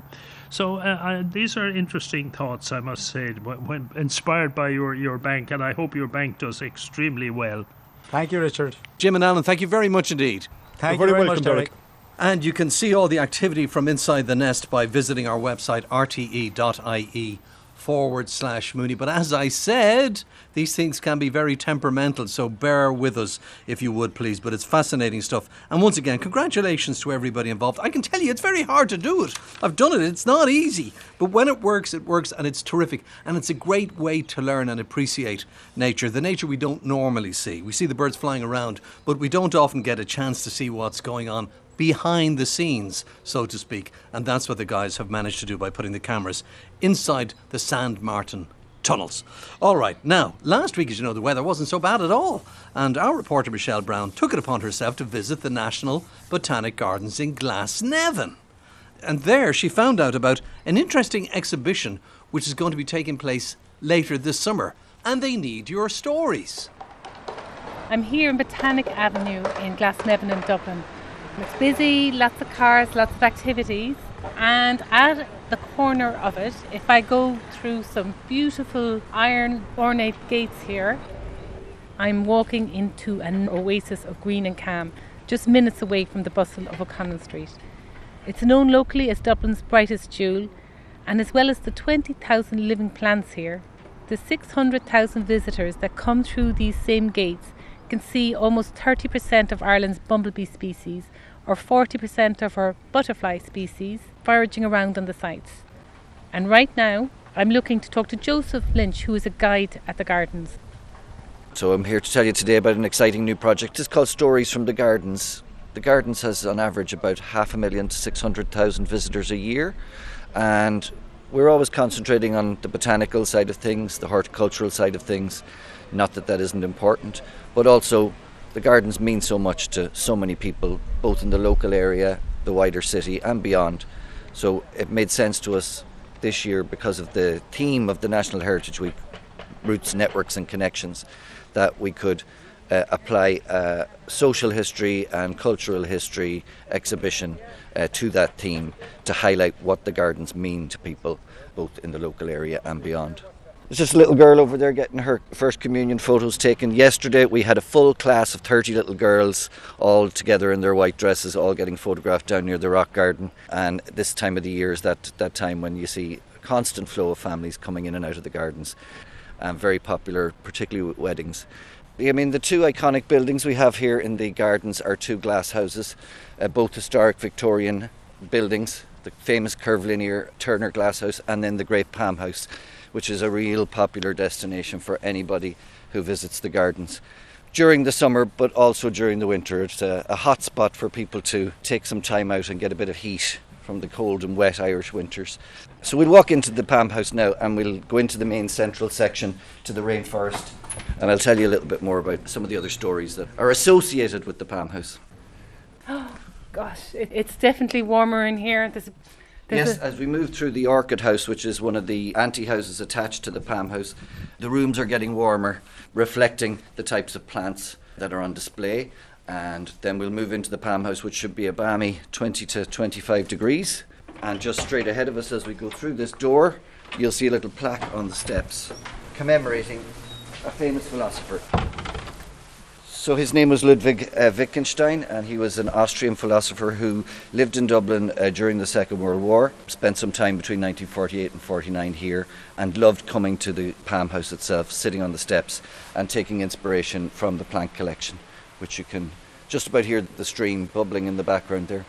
So these are interesting thoughts, I must say, when inspired by your bank, and I hope your bank does extremely well. Thank you, Richard. Jim and Alan, thank you very much indeed. Thank you very much, Derek. And you can see all the activity from inside the nest by visiting our website, rte.ie/Mooney. But as I said, these things can be very temperamental, so bear with us if you would, please. But it's fascinating stuff. And once again, congratulations to everybody involved. I can tell you, it's very hard to do it. I've done it. It's not easy. But when it works, and it's terrific. And it's a great way to learn and appreciate nature, the nature we don't normally see. We see the birds flying around, but we don't often get a chance to see what's going on behind the scenes, so to speak. And that's what the guys have managed to do by putting the cameras inside the Sand Martin tunnels. All right, now, last week, as you know, the weather wasn't so bad at all. And our reporter, Michelle Brown, took it upon herself to visit the National Botanic Gardens in Glasnevin. And there she found out about an interesting exhibition which is going to be taking place later this summer. And they need your stories. I'm here in Botanic Avenue in Glasnevin in Dublin. It's busy, lots of cars, lots of activities, and at the corner of it, if I go through some beautiful iron ornate gates here, I'm walking into an oasis of green and calm, just minutes away from the bustle of O'Connell Street. It's known locally as Dublin's brightest jewel, and as well as the 20,000 living plants here, the 600,000 visitors that come through these same gates can see almost 30% of Ireland's bumblebee species or 40% of our butterfly species foraging around on the sites. And right now, I'm looking to talk to Joseph Lynch, who is a guide at the gardens. So I'm here to tell you today about an exciting new project. It's called Stories from the Gardens. The Gardens has on average about 500,000 to 600,000 visitors a year, and we're always concentrating on the botanical side of things, the horticultural side of things. Not that that isn't important, but also the gardens mean so much to so many people, both in the local area, the wider city and beyond. So it made sense to us this year, because of the theme of the National Heritage Week, Roots, Networks and Connections, that we could apply a social history and cultural history exhibition to that theme to highlight what the gardens mean to people both in the local area and beyond. There's just a little girl over there getting her first communion photos taken. Yesterday we had a full class of 30 little girls all together in their white dresses, all getting photographed down near the rock garden. And this time of the year is that time when you see a constant flow of families coming in and out of the gardens. Very popular, particularly with weddings. I mean, the two iconic buildings we have here in the gardens are two glass houses, both historic Victorian buildings, the famous curvilinear Turner Glass House and then the Great Palm House, which is a real popular destination for anybody who visits the gardens during the summer, but also during the winter. It's a hot spot for people to take some time out and get a bit of heat from the cold and wet Irish winters. So we'll walk into the Palm House now and we'll go into the main central section to the rainforest, and I'll tell you a little bit more about some of the other stories that are associated with the Palm House. Oh gosh, it's definitely warmer in here. Yes, as we move through the Orchid House, which is one of the ante-houses attached to the Palm House, the rooms are getting warmer, reflecting the types of plants that are on display. And then we'll move into the Palm House, which should be a balmy 20 to 25 degrees. And just straight ahead of us as we go through this door, you'll see a little plaque on the steps commemorating a famous philosopher. So his name was Ludwig Wittgenstein, and he was an Austrian philosopher who lived in Dublin during the Second World War, spent some time between 1948 and 49 here, and loved coming to the Palm House itself, sitting on the steps and taking inspiration from the plant collection, which you can just about hear the stream bubbling in the background there.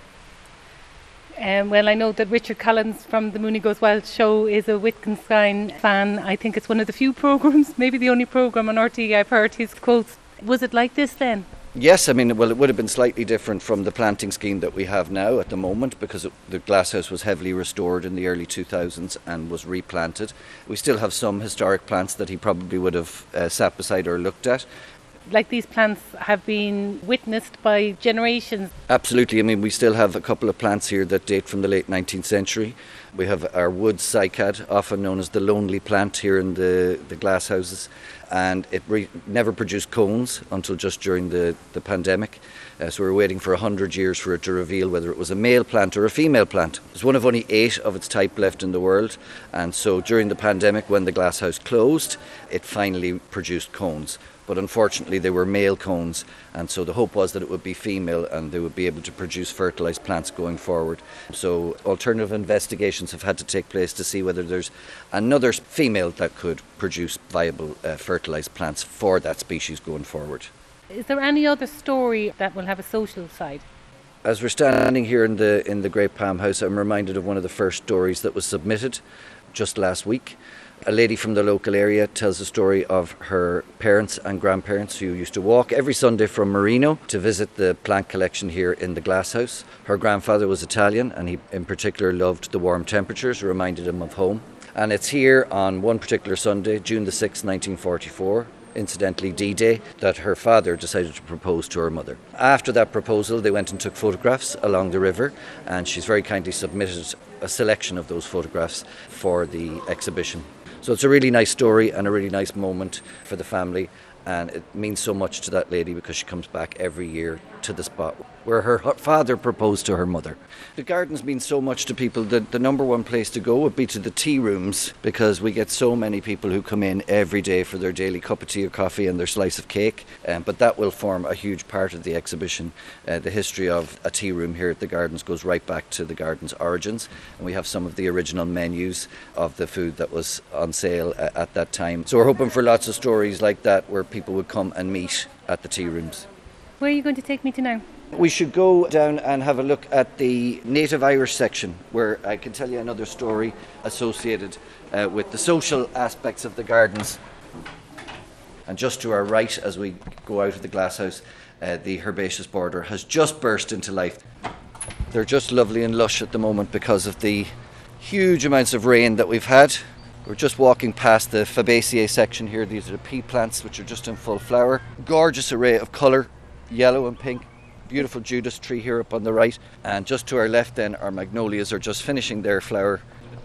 Well, I know that Richard Collins from the Mooney Goes Wild show is a Wittgenstein fan. I think it's one of the few programmes, maybe the only programme on RTÉ I've heard his quotes. Was it like this then? Yes, I mean, well, it would have been slightly different from the planting scheme that we have now at the moment, because the glasshouse was heavily restored in the early 2000s and was replanted. We still have some historic plants that he probably would have sat beside or looked at. Like these plants have been witnessed by generations. Absolutely. I mean, we still have a couple of plants here that date from the late 19th century. We have our wood cycad, often known as the lonely plant, here in the glass houses, and it never produced cones until just during the pandemic. So we were waiting for 100 years for it to reveal whether it was a male plant or a female plant. It's one of only 8 of its type left in the world, and so during the pandemic, when the glass house closed, it finally produced cones. But unfortunately they were male cones, and so the hope was that it would be female and they would be able to produce fertilised plants going forward. So alternative investigations have had to take place to see whether there's another female that could produce viable fertilised plants for that species going forward. Is there any other story that will have a social side? As we're standing here in the Great Palm House, I'm reminded of one of the first stories that was submitted just last week. A lady from the local area tells the story of her parents and grandparents who used to walk every Sunday from Marino to visit the plant collection here in the glasshouse. Her grandfather was Italian, and he in particular loved the warm temperatures, reminded him of home. And it's here on one particular Sunday, June the 6th, 1944, incidentally D-Day, that her father decided to propose to her mother. After that proposal, they went and took photographs along the river, and she's very kindly submitted a selection of those photographs for the exhibition. So it's a really nice story and a really nice moment for the family, and it means so much to that lady because she comes back every year to the spot where her father proposed to her mother. The gardens mean so much to people that the number one place to go would be to the tea rooms, because we get so many people who come in every day for their daily cup of tea or coffee and their slice of cake, but that will form a huge part of the exhibition. The history of a tea room here at the gardens goes right back to the gardens' origins, and we have some of the original menus of the food that was on sale at that time. So we're hoping for lots of stories like that where people would come and meet at the tea rooms. Where are you going to take me to now? We should go down and have a look at the Native Irish section, where I can tell you another story associated with the social aspects of the gardens. And just to our right, as we go out of the glasshouse, the herbaceous border has just burst into life. They're just lovely and lush at the moment because of the huge amounts of rain that we've had. We're just walking past the Fabaceae section here. These are the pea plants, which are just in full flower. Gorgeous array of colour, yellow and pink. Beautiful Judas tree here up on the right. And just to our left then, our magnolias are just finishing their flower.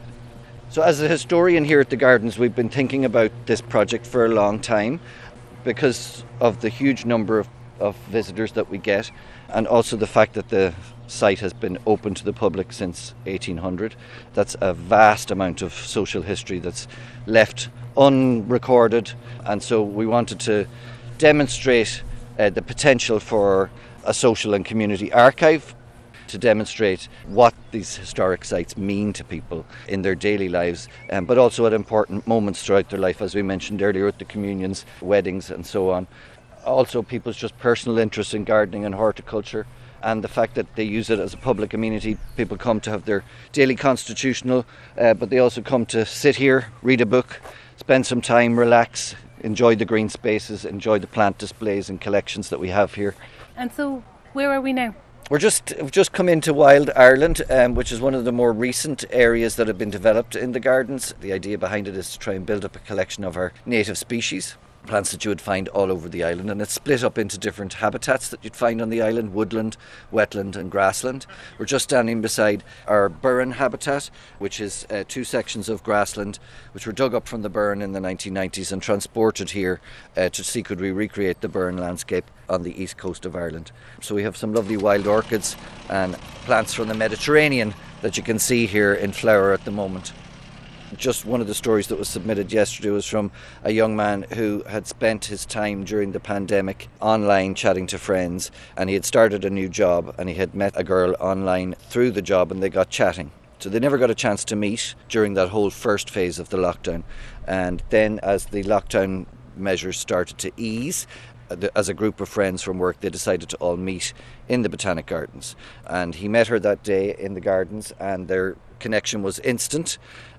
So as a historian here at the Gardens, we've been thinking about this project for a long time because of the huge number of visitors that we get, and also the fact that the site has been open to the public since 1800. That's a vast amount of social history that's left unrecorded, and so we wanted to demonstrate the potential for a social and community archive to demonstrate what these historic sites mean to people in their daily lives, but also at important moments throughout their life, as we mentioned earlier, at the communions, weddings and so on. Also people's just personal interest in gardening and horticulture, and the fact that they use it as a public amenity. People come to have their daily constitutional, but they also come to sit here, read a book, spend some time, relax, enjoy the green spaces, enjoy the plant displays and collections that we have here. And so, where are we now? We've just come into Wild Ireland, which is one of the more recent areas that have been developed in the Gardens. The idea behind it is to try and build up a collection of our native species, plants that you would find all over the island, and it's split up into different habitats that you'd find on the island: woodland, wetland and grassland. We're just standing beside our burren habitat, which is 2 sections of grassland which were dug up from the burren in the 1990s and transported here to see could we recreate the burren landscape on the east coast of Ireland. So we have some lovely wild orchids and plants from the Mediterranean that you can see here in flower at the moment. Just one of the stories that was submitted yesterday was from a young man who had spent his time during the pandemic online chatting to friends, and he had started a new job and he had met a girl online through the job and they got chatting. So they never got a chance to meet during that whole first phase of the lockdown. And then as the lockdown measures started to ease, as a group of friends from work, they decided to all meet in the Botanic Gardens. And he met her that day in the Gardens and their connection was instant.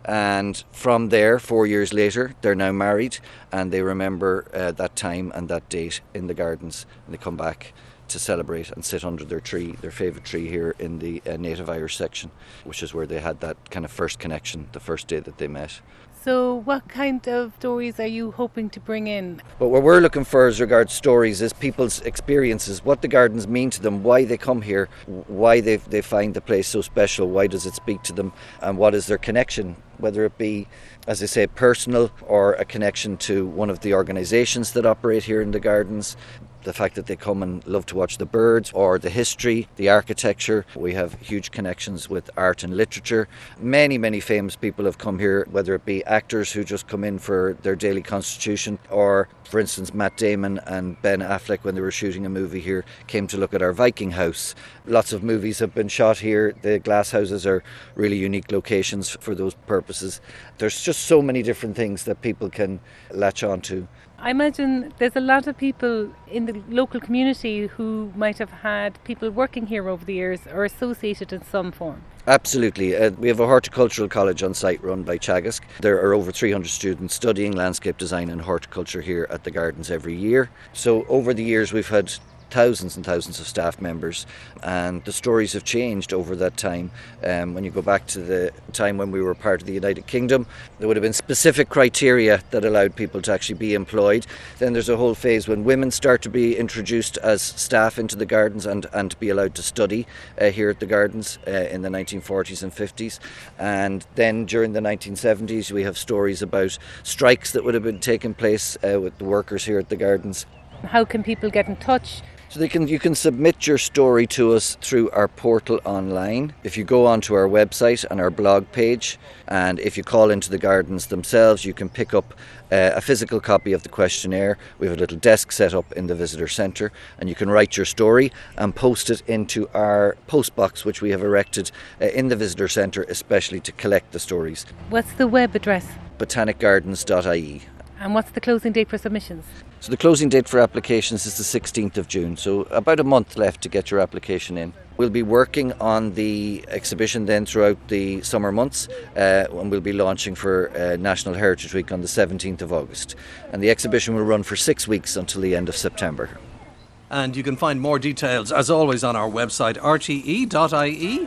And from there, 4 years later, they're now married and they remember that time and that date in the Gardens. And they come back to celebrate and sit under their tree, their favourite tree here in the Native Irish section, which is where they had that kind of first connection, the first day that they met. So what kind of stories are you hoping to bring in? But what we're looking for as regards stories is people's experiences, what the Gardens mean to them, why they come here, why they find the place so special, why does it speak to them, and what is their connection, whether it be, as I say, personal or a connection to one of the organisations that operate here in the Gardens. The fact that they come and love to watch the birds, or the history, the architecture. We have huge connections with art and literature. Many, many famous people have come here, whether it be actors who just come in for their daily constitution, or, for instance, Matt Damon and Ben Affleck, when they were shooting a movie here, came to look at our Viking house. Lots of movies have been shot here. The glass houses are really unique locations for those purposes. There's just so many different things that people can latch on to. I imagine there's a lot of people in the local community who might have had people working here over the years or associated in some form. Absolutely. We have a horticultural college on site run by Teagasc. There are over 300 students studying landscape design and horticulture here at the Gardens every year. So over the years we've had thousands and thousands of staff members, and the stories have changed over that time. When you go back to the time when we were part of the United Kingdom, there would have been specific criteria that allowed people to actually be employed. Then there's a whole phase when women start to be introduced as staff into the Gardens and to be allowed to study here at the Gardens in the 1940s and 50s. And then during the 1970s we have stories about strikes that would have been taking place with the workers here at the Gardens. How can people get in touch? So you can submit your story to us through our portal online. If you go onto our website and our blog page, and if you call into the Gardens themselves, you can pick up a physical copy of the questionnaire. We have a little desk set up in the visitor centre, and you can write your story and post it into our post box, which we have erected in the visitor centre, especially to collect the stories. What's the web address? botanicgardens.ie. And what's the closing date for submissions? So the closing date for applications is the 16th of June, so about a month left to get your application in. We'll be working on the exhibition then throughout the summer months, and we'll be launching for National Heritage Week on the 17th of August. And the exhibition will run for 6 weeks until the end of September. And you can find more details, as always, on our website, rte.ie.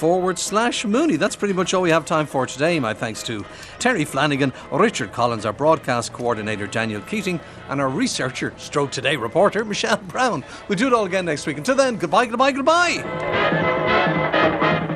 facebook.com/Mooney. That's pretty much all we have time for today. My thanks to Terry Flanagan, Richard Collins, our broadcast coordinator Daniel Keating, and our researcher, Stroke Today reporter Michelle Brown. We'll do it all again next week. Until then, goodbye, goodbye, goodbye.